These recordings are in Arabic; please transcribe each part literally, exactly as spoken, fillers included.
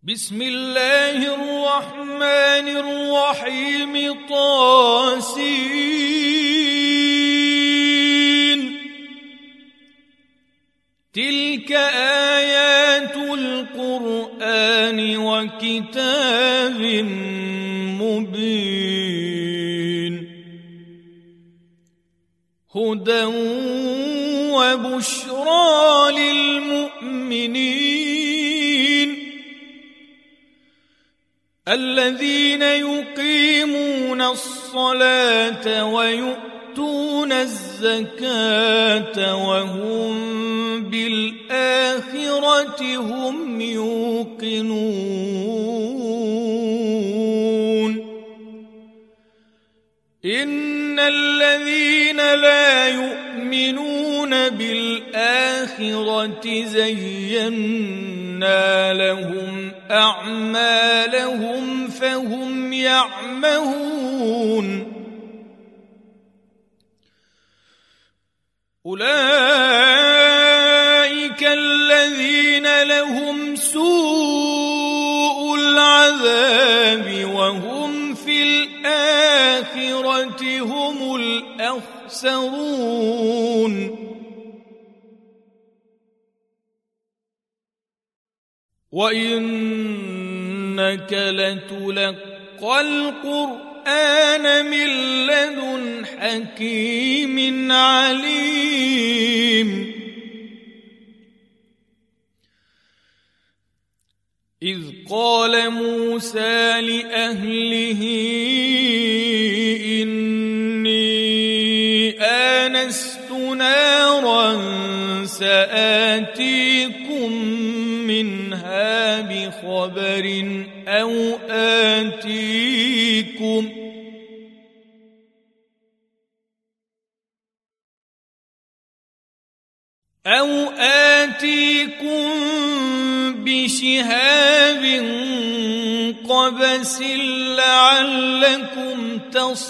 بسم الله الرحمن الرحيم طاسين تلك آيات القرآن وكتاب مبين هدى وبشرى للمؤمنين الذين يقيمون الصلاة ويؤتون الزكاة وهم بالآخرة هم يوقنون إن الذين لا يؤمنون بالآخرة زينا لهم أعمالهم فهم يعمهون أولئك الذين لهم سوء العذاب وهم في الآخرة هم الأخسرون وإنك لتلقى القرآن من لدن حكيم عليم إذ قال موسى لأهله إني آنست نارا سآتيكم منها بخبر أو آتيكم أو آتيكم بشهاب قبس لعلكم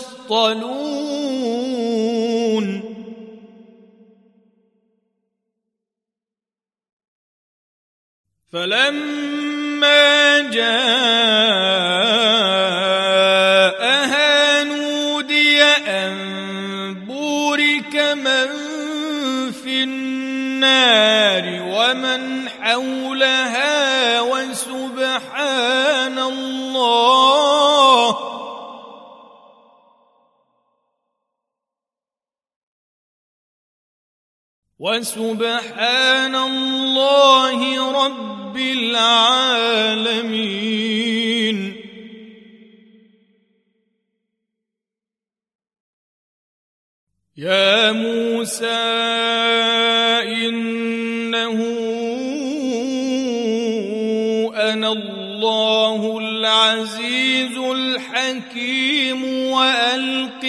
تصطلون فلما جاءها نودي أن بورك من في النار ومن حولها وسبحان الله وسبحان الله رب العالمين يا موسى إنه أنا الله العزيز الحكيم وألق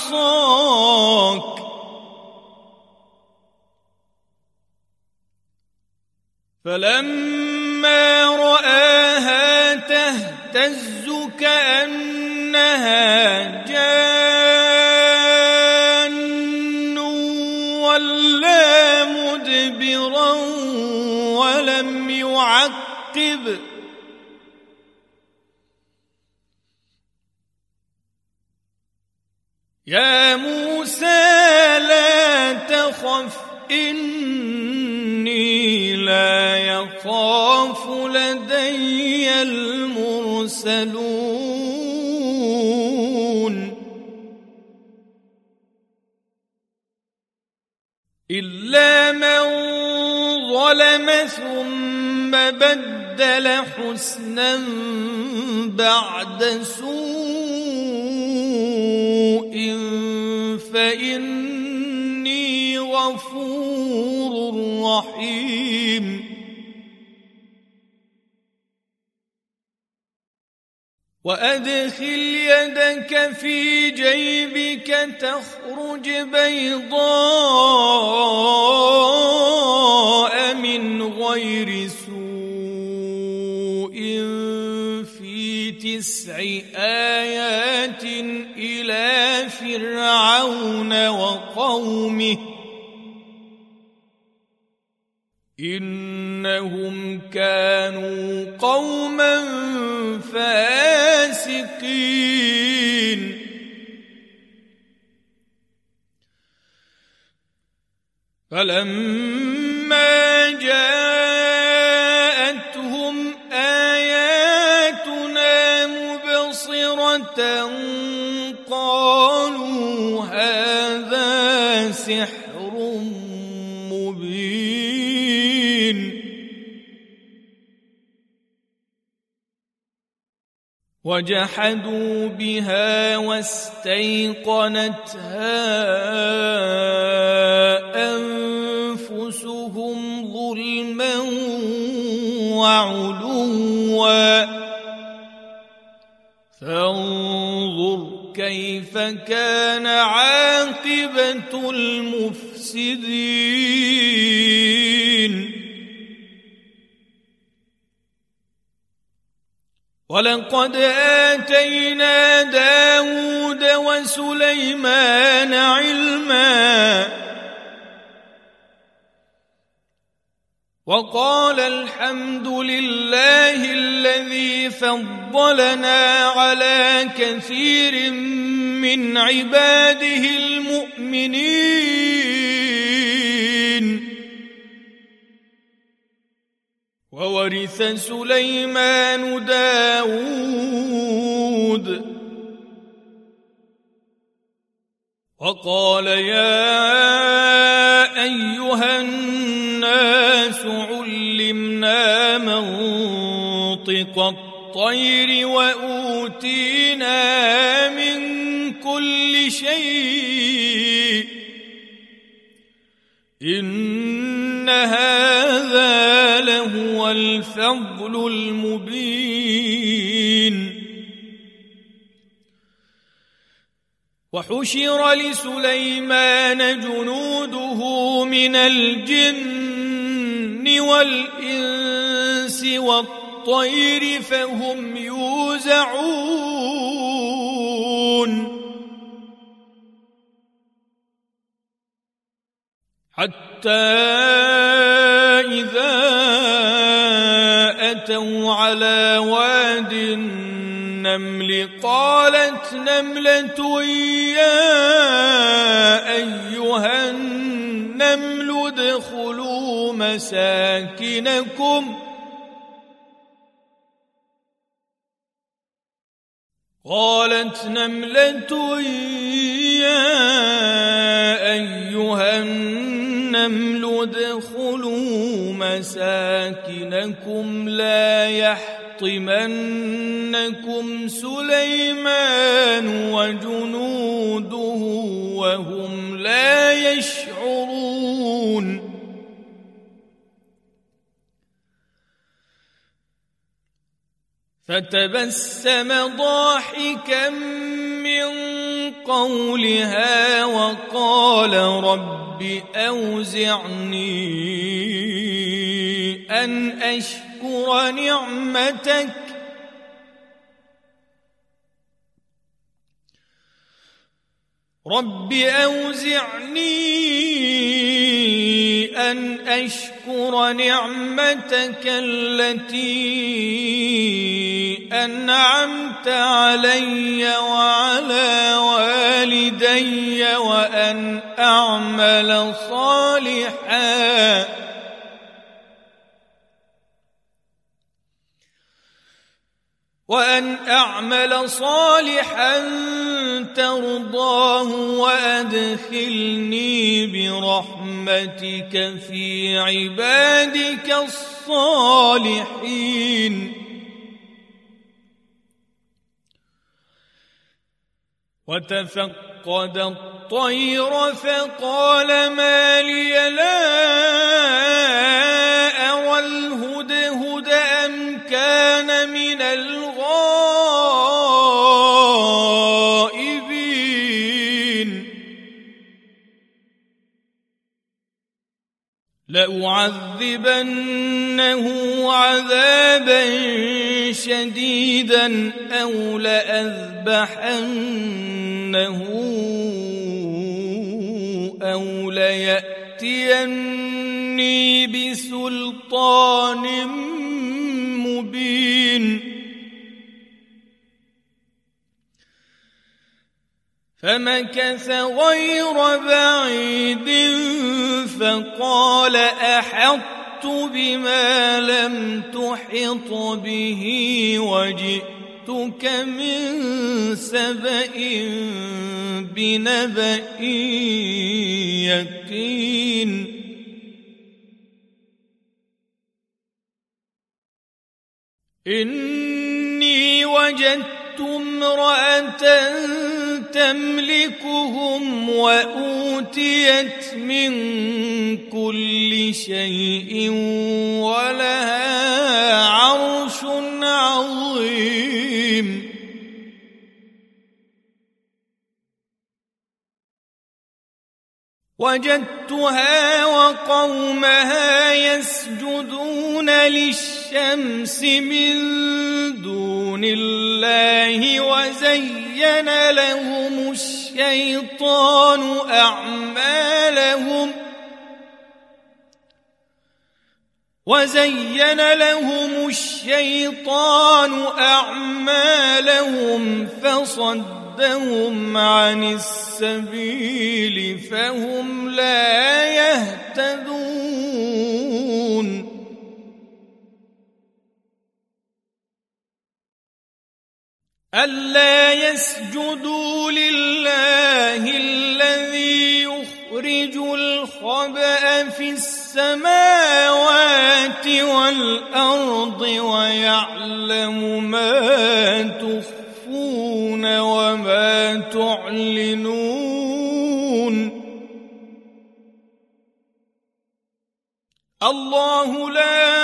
عصاك فلما رآها تهتز كأنها جان ولا مدبرا ولم يعقب يا موسى لا تخف إني لا يخاف لدي المرسلون إلا من ظلم ثم بدل حسنا بعد سوء فإني غفور رحيم وأدخل يدك في جيبك تخرج بيضاء من غير سوء في تسع آيات إلى فرعون وقومه إنهم كانوا قوما فاسقين فلما جاءتهم آياتنا مبصرة قالوا هذا سحر مبين وجحدوا بها واستيقنتها أنفسهم ظلما وعلوا فانظر كيف كان عاقبة المفسدين ولقد آتينا داود وسليمان علما وقال الحمد لله الذي فضلنا على كثير من عباده المؤمنين وورث سليمان داود وقال يا أيها الناس علمنا منطق الطير وأوتينا من كل شيء إن هذا لهو الفضل المبين وحشر لسليمان جنوده من الجن والإنس والطير فهم يوزعون حتى إذا أتوا على واد النمل قالت نملة يا أيها النمل ادخلوا مساكنكم قالت نملة يا أيها النمل ادخلوا مساكنكم لا يحطمنكم سليمان وجنوده وهم لا يشعرون فتبسم ضاحكا من قولها وقال رب أوزعني أن أشكر نعمتك رب أوزعني أن أشكر نعمتك التي أنعمت علي وعلى والدي وأن أعمل صالحا وأن أعمل صالحا ترضاه وأدخلني برحمتك في عبادك الصالحين وتفقد الطير فقال ما لي لا أرى الهدهد أم كان من الغائبين لأعذبنه عذابا شديدا أو لأذبحنه أو ليأتيني بسلطان مبين فمكث غير بعيد فقال أحطت بما لم تحط به وجئتك من سبأ بنبأ يقين إني وجدت امرأة تملكهم وأوتيت من كل شيء ولها عرش عظيم وجدتها وقومها يسجدون للشمس من دون الله وزين لهم الشيطان أعمالهم وزين لهم الشيطان أعمالهم فصدهم عن السبيل فهم لا يهتدون ألا يسجدوا لله الذي يخرج الخبأ في السماوات والأرض ويعلم ما تخفون وما تعلنون الله لا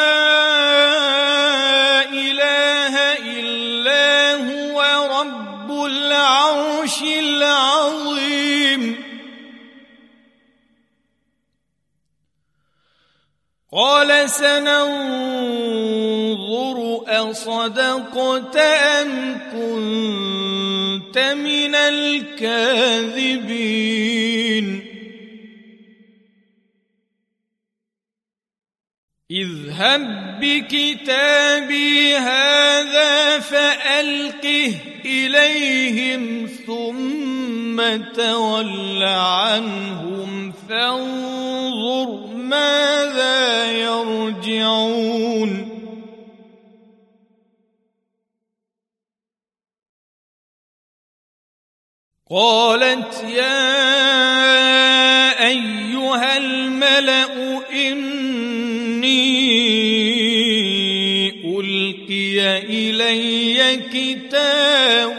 إله إلا هو رب العرش العظيم قال سننظر أصدقت أم كنت من الكاذبين اذهب بكتابي هذا فألقه إليهم ثم تول عنهم فانظر ماذا يرجعون قالت يا أيها الملأ إني ألقي إلي كتاب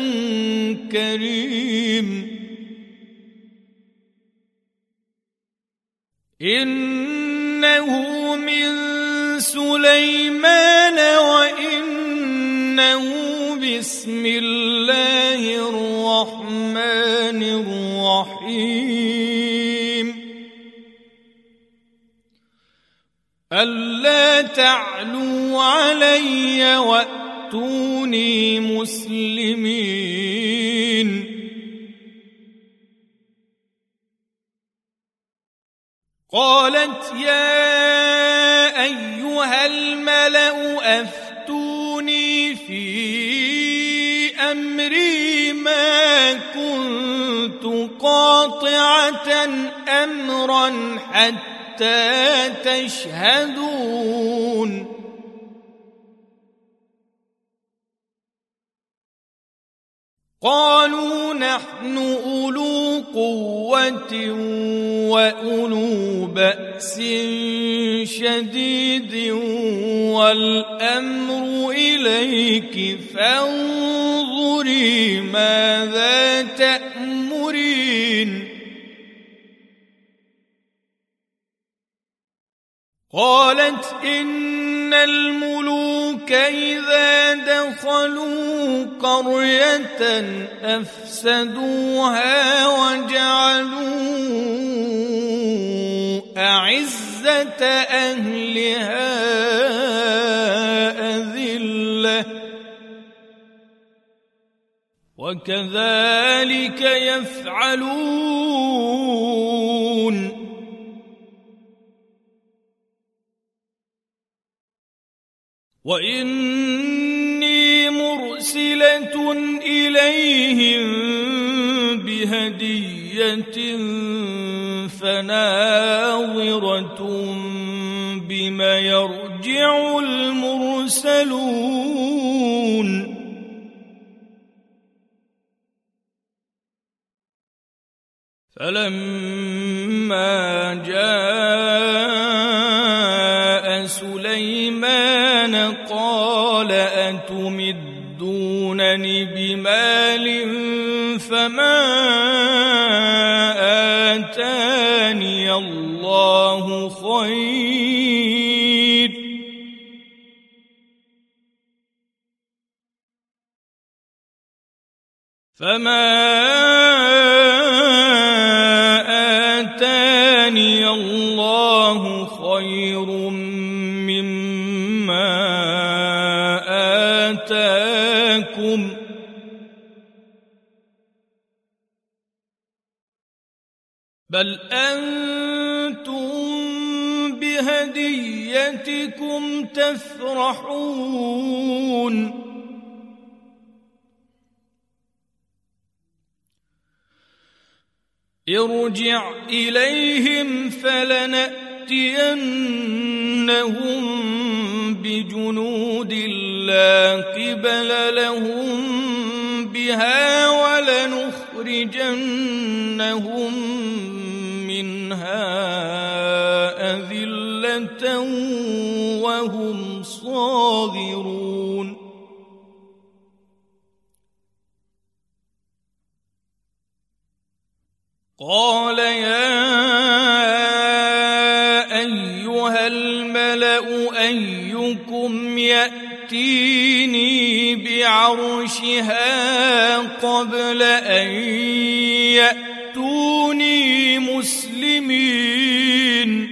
كريم إنه من سليمان وإنه بسم الله الرحمن الرحيم ألا تعلوا علي وأتوني مسلمين قالت يا أيها الملأ أفتوني في أمري ما كنت قاطعة أمرا حتى تشهدون قالوا نحن أولو قوة وأولو بأس شديد والأمر إليك فانظري ماذا تأمرين قالت إن الملوك إذا دخلوا قرية أفسدوها وجعلوا أعزة أهلها أذلة وكذلك يفعلون وإني إني مرسلة إليهم بهدية فناظرة بما يرجع المرسلون فلما جاء سليمان قال أتمدونني بمال فما آتاني الله خير فما آتاني الله خير مما آتاكم بل أنتم بهديتكم تفرحون ارجع إليهم فلنأتينهم بجنود لا قبل لهم بها ولنخرجنهم منها أذلة وهم صاغرون قال يا أيها الملأ أيكم يأتيني بعرشها قبل أن يأتوني مسلمين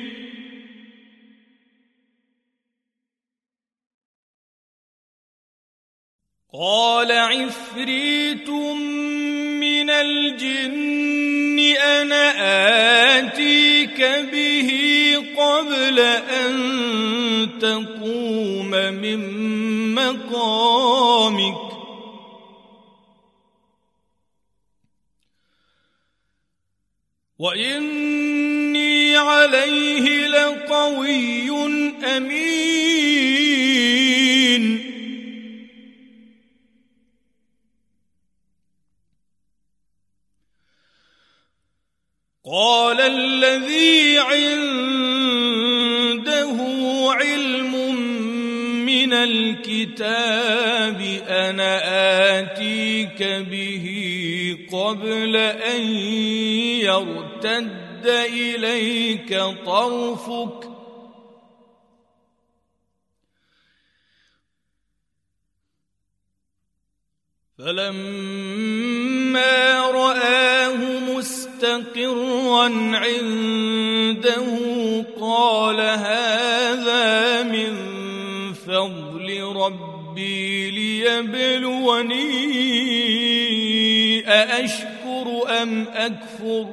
قال عفريت من الجن أنا آتيك به قبل أن تقوم من مقامك وإني عليه لقوي أمين قال الذي عنده علم من الكتاب أنا آتيك به قبل أن يرتد إليك طرفك فلما رآه مستقرا عنده قال هذا من فضل ربي ليبلوني أأشكر أم أكفر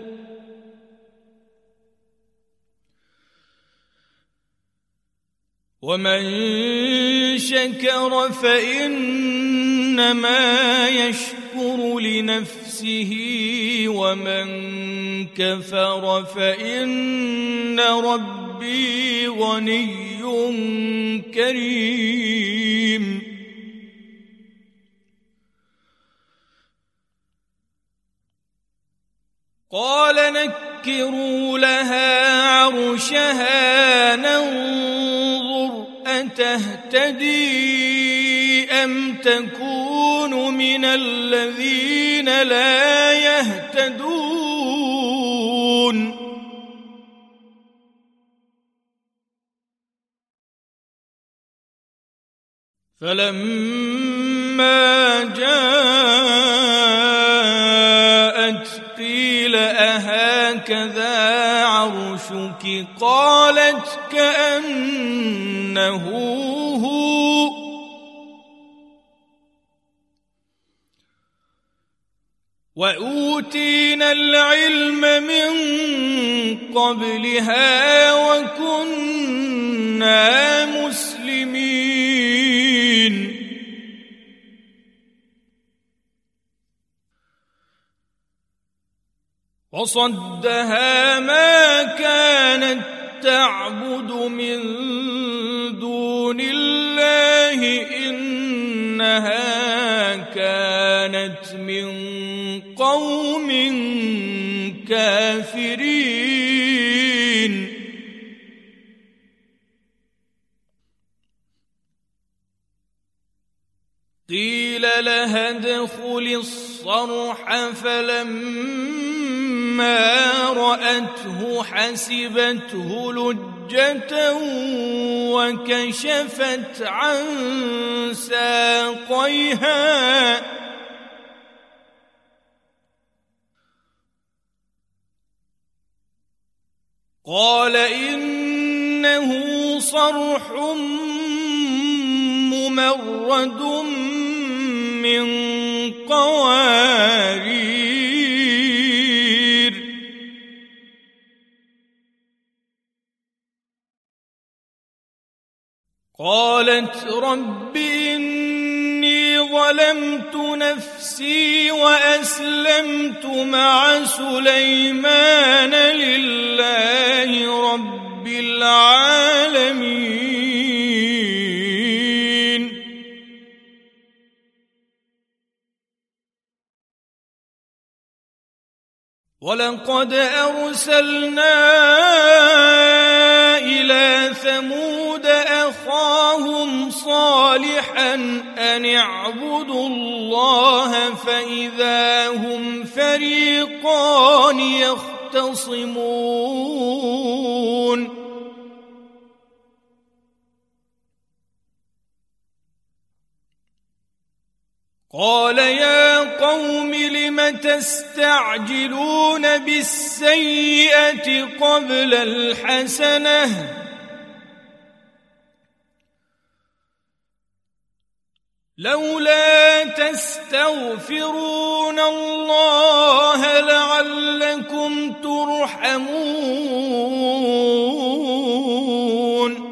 ومن شكر فإنما يشكر لنفسه ومن كفر فإن ربي غني كريم قال نكروا لها عرشها ننظر أتهتدي أم تكون من الذين لا يهتدون فلما جاءت قيل أهكذا عرشك قالت كأنه هو وأوتينا العلم من قبلها وكنا مسلمين فصدها ما كانت تعبد من دون الله إنها كانت من قوم كافرين. قيل لها ادخل الصرح فلما رأته حسبته لجة وكشفت عن ساقيها قال إنه صرح ممرد من قوارير. قالت رب إني ظلمت نفسي وأسلمت مع سليمان لله رب العالمين. ولقد أرسلنا إلى ثمود أخاهم صالحا أن اعبدوا الله فإذا هم فريقان يختصمون. قال يا قوم لم تستعجلون بالسيئة قبل الحسنة لولا تستغفرون الله لعلكم ترحمون.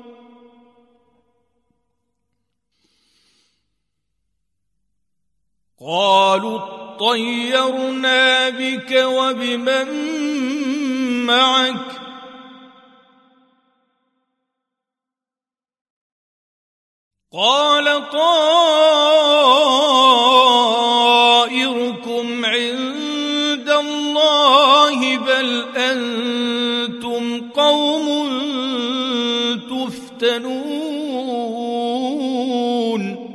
قالوا اطيرنا بك وبمن معك قال طائركم عند الله بل أنتم قوم تفتنون.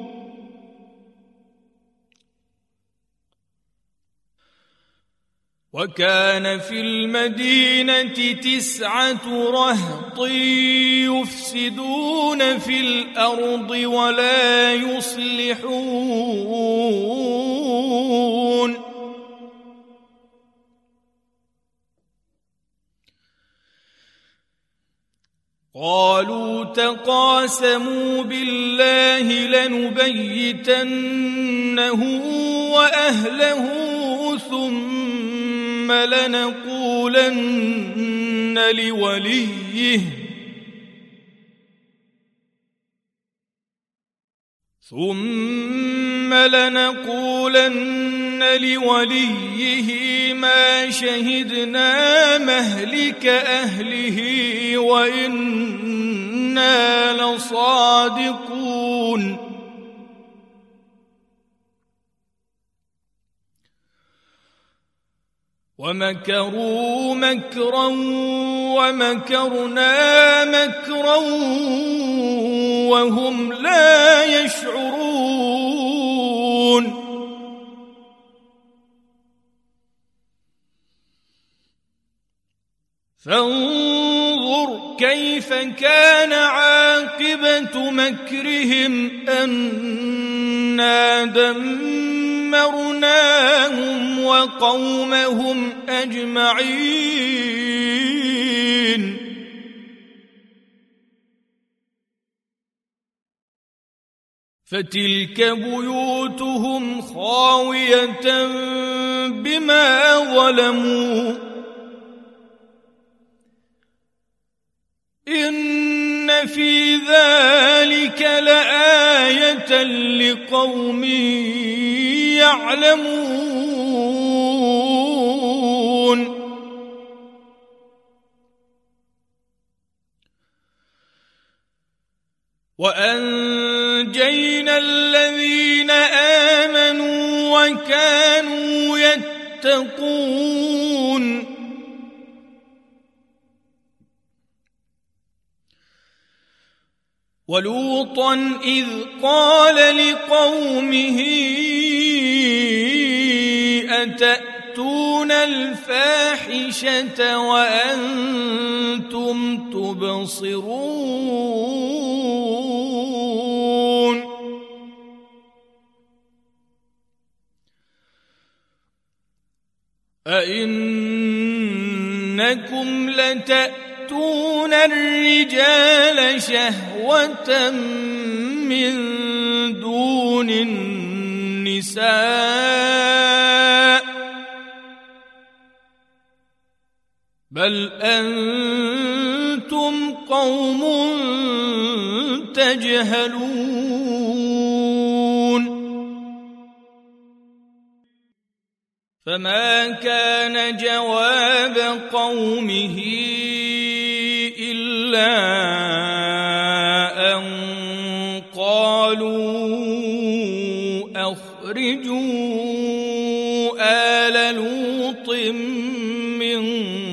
وكان في المدينة تسعة رهط يفسدون في الأرض ولا يصلحون. قالوا تقاسموا بالله لنبيتنه وأهله ثم لنقولن لوليه ثم لنقولن لوليه ما شهدنا مهلك أهله وإنا لصادقون. ومكروا مكرا ومكرنا مكرا وهم لا يشعرون. فانظر كيف كان عاقبة مكرهم أنا دمرناهم وقومهم أجمعين. فتلك بيوتهم خاوية بما ظلموا إن في ذلك لآية لقوم يعلمون. وأنجينا الذين آمنوا وكانوا يتقون ولوطا إذ قال لقومه أتأتون الفاحشة وأنتم تبصرون أئنكم لتأتون الرجال شهوة من دون النساء بل أنتم قوم تجهلون فما كان جواب قومه إلا أن قالوا أخرجوا آل لوط من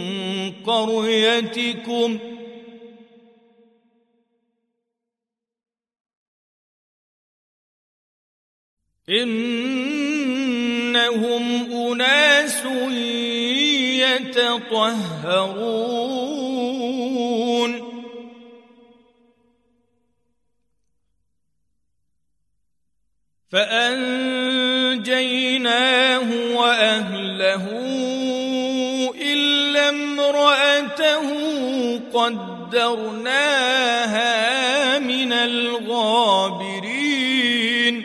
قريتكم إنهم أناس يتطهرون فأنجيناه وأهله إلا امرأته قدرناها من الغابرين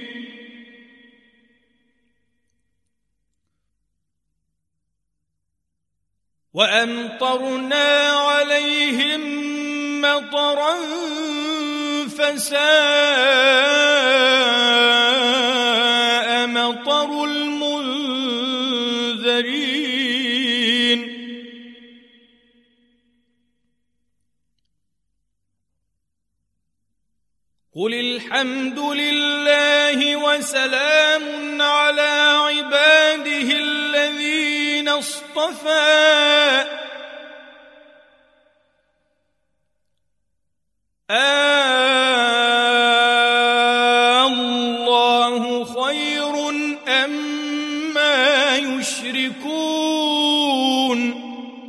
وأمطرنا عليهم مطرا فساء مطر المنذرين قل الحمد لله وسلام على عباده الذين اصطفى الله خير أما يشركون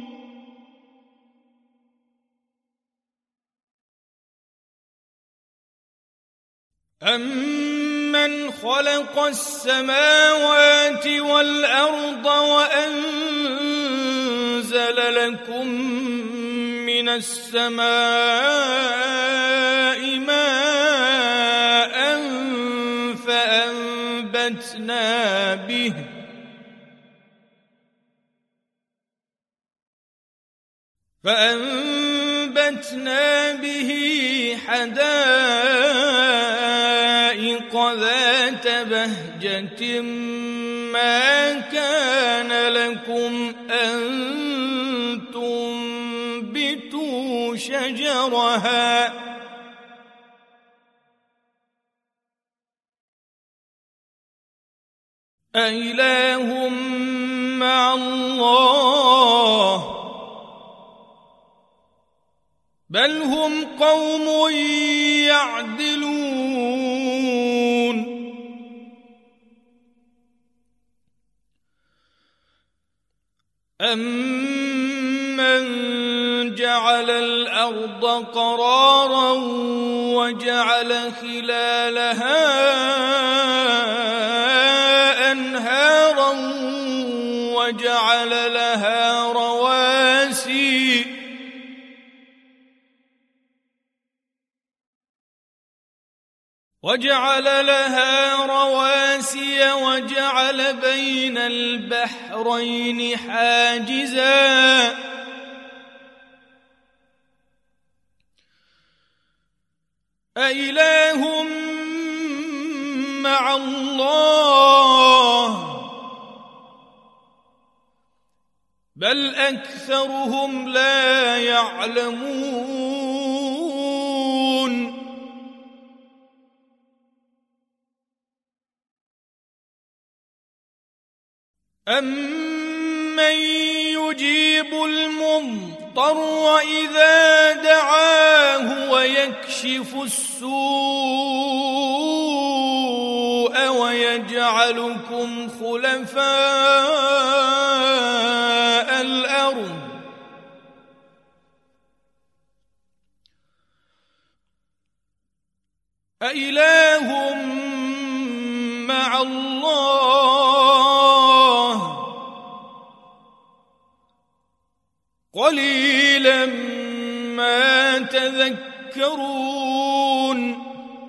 أمن خلق السماوات والأرض وأنزل لكم من السماء ماء فأنبتنا به فأنبتنا به حدائق ذات بهجة ما كان لكم أن تنبتوا شجرها أإله مع الله بل هم قوم يعدلون أمن جعل الأرض قرارا وجعل خلالها أنهارا وجعل لها رواسي وجعل لها رواسي وجعل بين البحرين حاجزا أإله مع الله بل أكثرهم لا يعلمون أَمَّن يُجِيبُ الْمُضْطَرَّ إِذَا دَعَاهُ وَيَكْشِفُ السُّوءَ وَيَجْعَلُكُمْ خُلَفَاءَ الْأَرْضِ أَإِلَٰهٌ مَّعَ اللَّهِ قَلِيلًا مَّا تَذَكَّرُونَ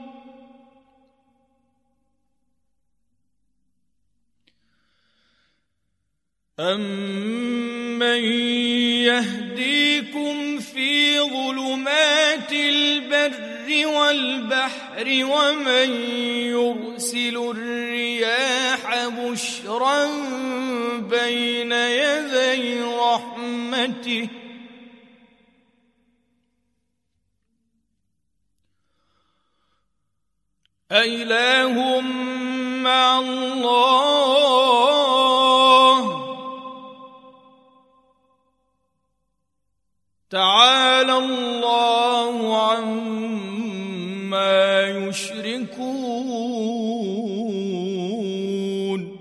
أَمَّن يَهْدِيكُمْ فِي ظُلُمَاتِ الْبَرِّ وَالْبَحْرِ وَمَن يُرْسِلُ الرِّيَاحَ بُشْرًا بَيْنَ يَدَيْ رَحْمَتِهِ أَإِلَٰهٌ مَّعَ اللَّهِ تَعَالَى اللَّهُ عَمَّا يُشْرِكُونَ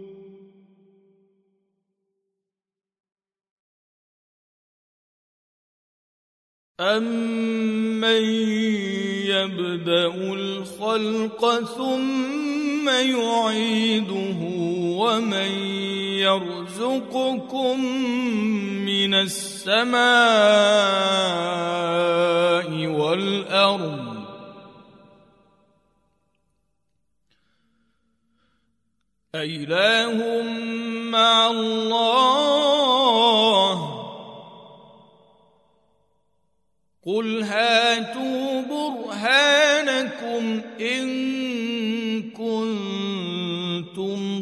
أَمَّن يَبْدَأُ الْخَلْقَ ثُمَّ يُعِيدُهُ وَمَن يَرْزُقُكُم مِّنَ السَّمَاءِ وَالْأَرْضِ أَإِلَٰهٌ مَّعَ اللَّهِ قُلْ هَاتُوا بُرْهَانَكُمْ إِن كُنتُمْ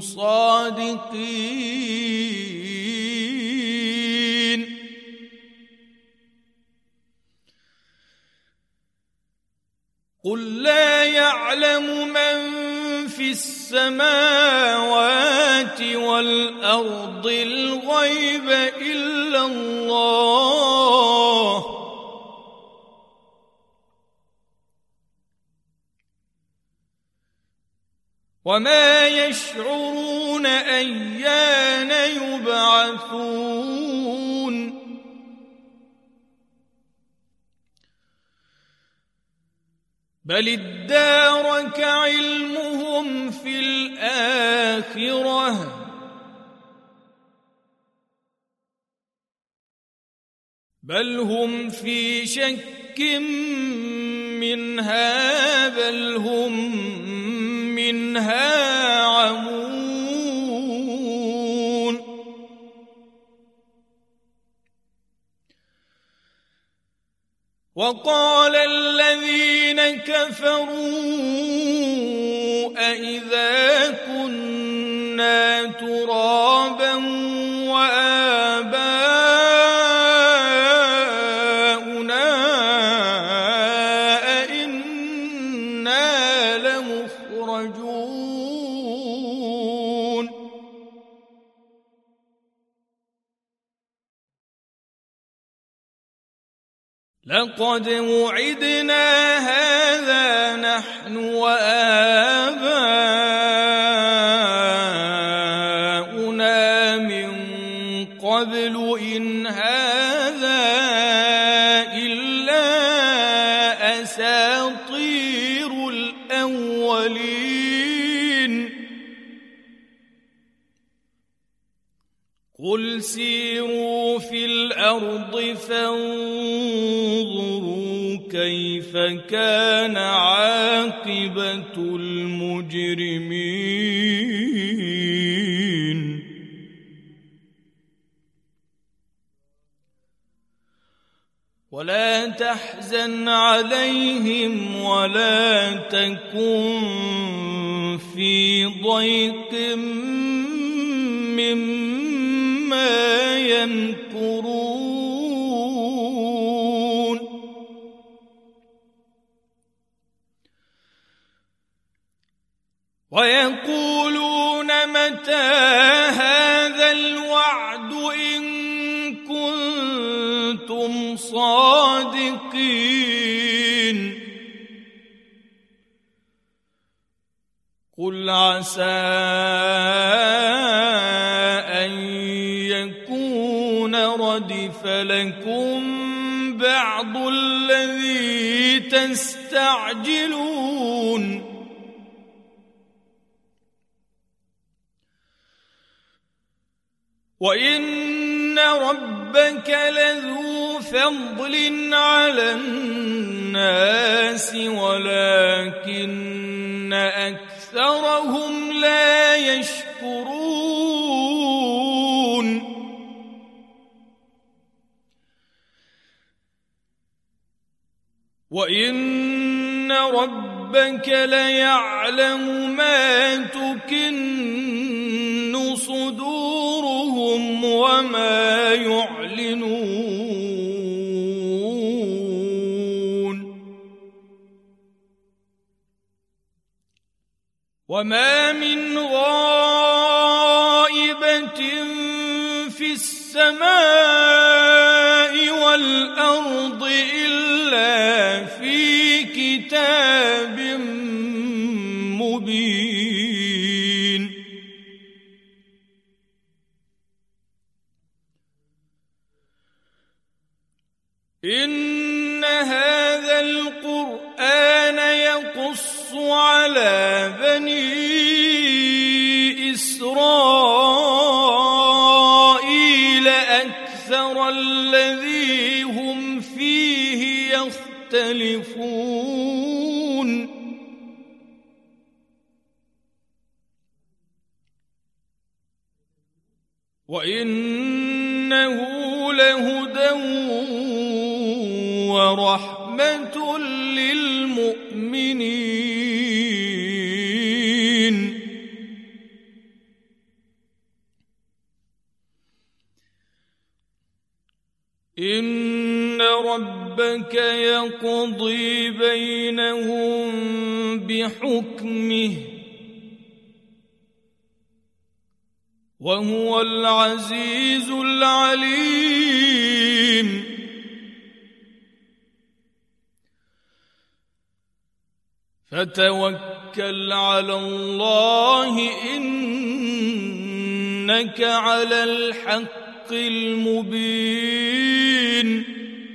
صَادِقِينَ قُل لَّا يَعْلَمُ مَن فِي السَّمَاوَاتِ وَالْأَرْضِ الْغَيْبَ إِلَّا اللَّهُ وَمَا يَشْعُرُونَ أَيَّانَ يُبْعَثُونَ بَلِ ادَّارَكَ عِلْمُهُمْ فِي الْآخِرَةِ بَلْ هُمْ فِي شَكٍّ مِّنْهَا بَلْ هُمْ مِنْهَا عَمُونَ وَقَالَ الَّذِينَ كَفَرُوا أَإِذَا كُنَّا تُرَابًا وَآبَاؤُنَا أَإِنَّا لَمُخْرَجُونَ لَقَدْ وُعِدْنَا هَٰذَا نَحْنُ وَآبَاؤُنَا مِن قَبْلُ إِنْ هَٰذَا إِلَّا أَسَاطِيرُ الْأَوَّلِينَ قُلْ سِيرُوا فِي الْأَرْضِ فَانظُرُوا كَيْفَ كَانَ عَاقِبَةُ الْمُجْرِمِينَ وَلَا تَحْزَنْ عَلَيْهِمْ وَلَا تَكُنْ فِي ضَيْقٍ مِّمَّا يَمْكُرُونَ وَيَقُولُونَ مَتَىٰ هَٰذَا هذا الوعد إن كنتم صادقين قل عسى أن يكون ردف لكم بعض الذي تستعجلون وإن ربك لذو فضل على الناس ولكن أكثرهم لا يشكرون وإن ربك ليعلم ما تكن صدورهم وما يعلنون وما من غائبة في السماء والأرض إلا في كتاب مبين إن هذا القرآن يقص على بني إسرائيل أكثر الذي هم فيه يختلفون وإنه لهدى ورحمة للمؤمنين إن ربك يقضي بينهم بحكمه وهو العزيز العليم فتوكل على الله إنك على الحق المبين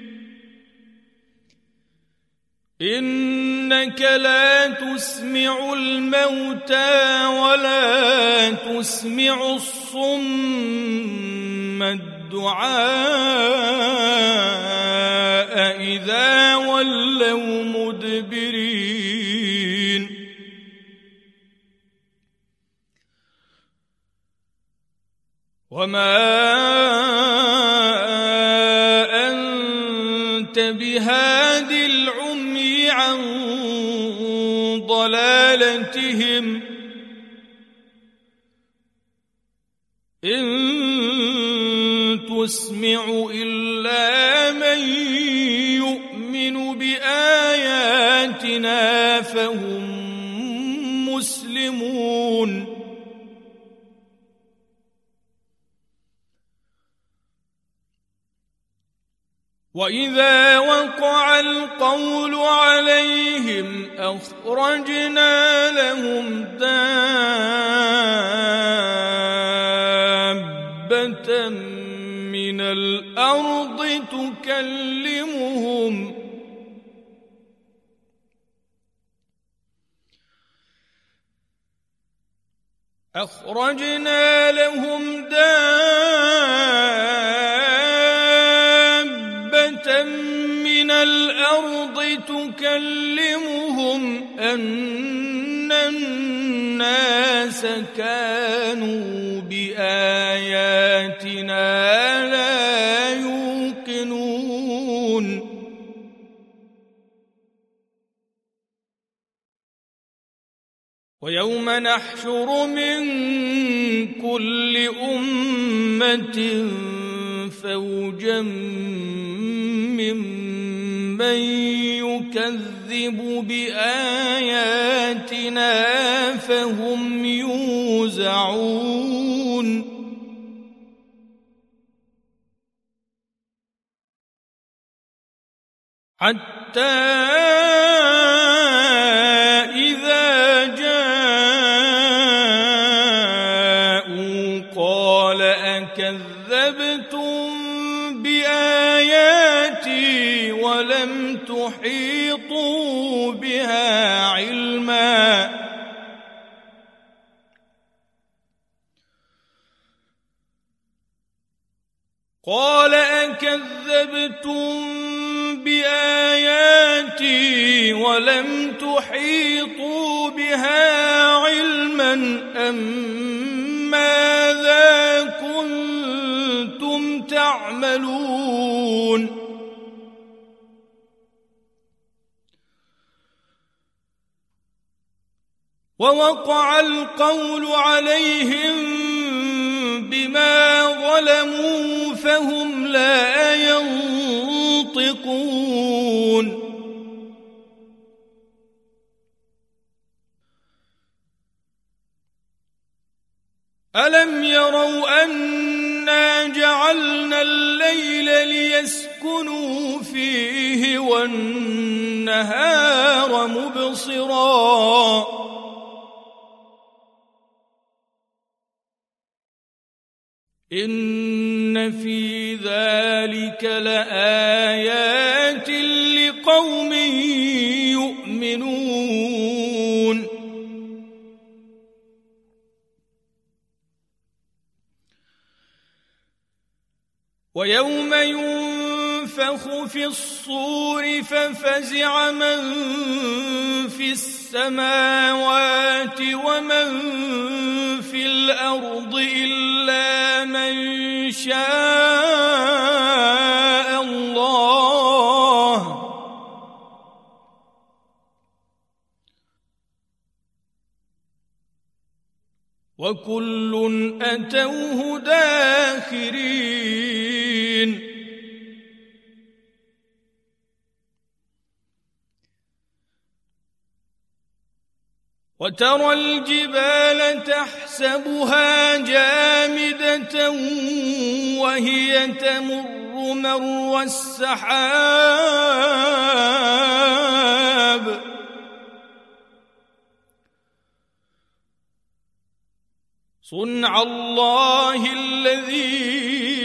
إنك لا تسمع الموتى ولا تسمع الصم الدعاء إذا ولوا مدبرين وما أنت بهاد العمي عن ضلالتهم إن تسمع إلا من يؤمن بآياتنا فهم مسلمون وإذا وقع القول عليهم أخرجنا لهم دابة من الأرض تكلمهم أخرجنا لهم دابة من الأرض تكلمهم أن الناس كانوا بآياتنا لا يوقنون ويوم نحشر من كل أمة فوجا ممن يكذب بآياتنا فهم يوزعون حتى إذا جاءوا قال أكذبتم بآياتي ولم تحيطوا بها علما قال أكذبتم بآياتي ولم تحيطوا بها علما أم ماذا كنتم تعملون ووقع القول عليهم بما ظلموا فهم لا ينطقون ألم يروا أنا جعلنا الليل ليسكنوا فيه والنهار مبصرا إن في ذلك لآيات لقوم يؤمنون ويوم ينفخ في الصور ففزع من في السماوات ومن في الأرض إلا من شاء الله وكل أتوه داخرين وترى الجبال تحسبها جامدة وهي تمر مر السحاب صنع الله الذي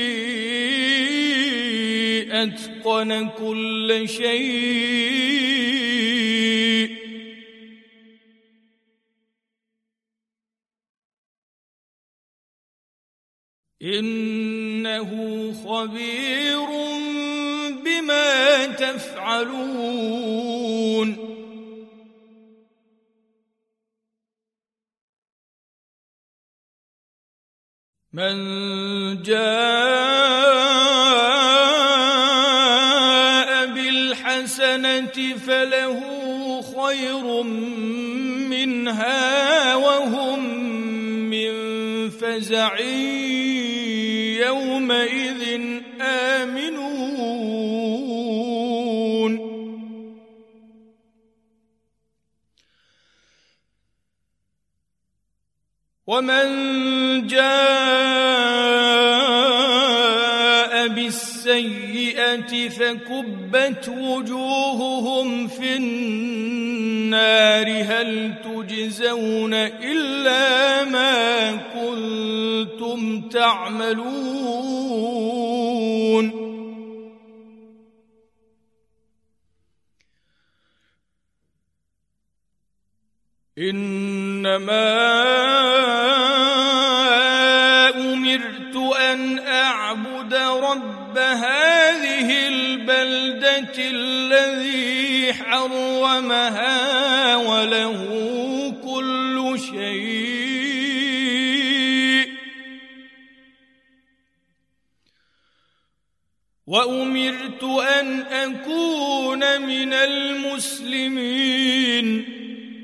أتقن كل شيء إنه خبير بما تفعلون من جاء بالحسنة فله خير منها وهم من فزع يومئذ آمنون ومن جاء بالسيئة فكبت وجوههم في النار هل تجزون إلا ما كنتم تعملون إنما أمرت أن أعبد رب هذه البلدة الذي حرمها وله كل شيء وأمرت أن أكون من المسلمين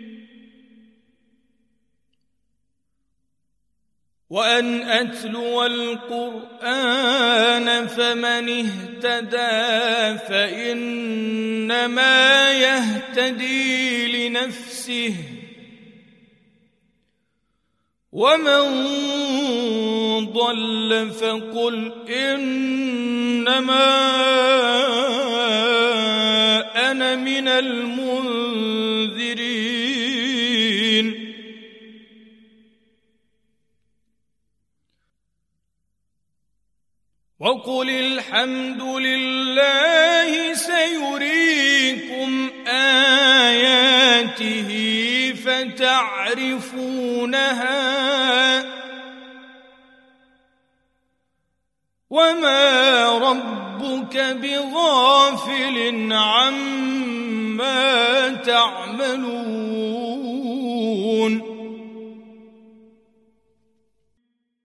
وأن أتلو القرآن فمن اهتدى فإنما يهتدي لنفسه ومن ضل فقل إنما أنا من المنذرين وقل الحمد لله سيريكم آياته فتعرفونها وما ربك بغافل عما تعملون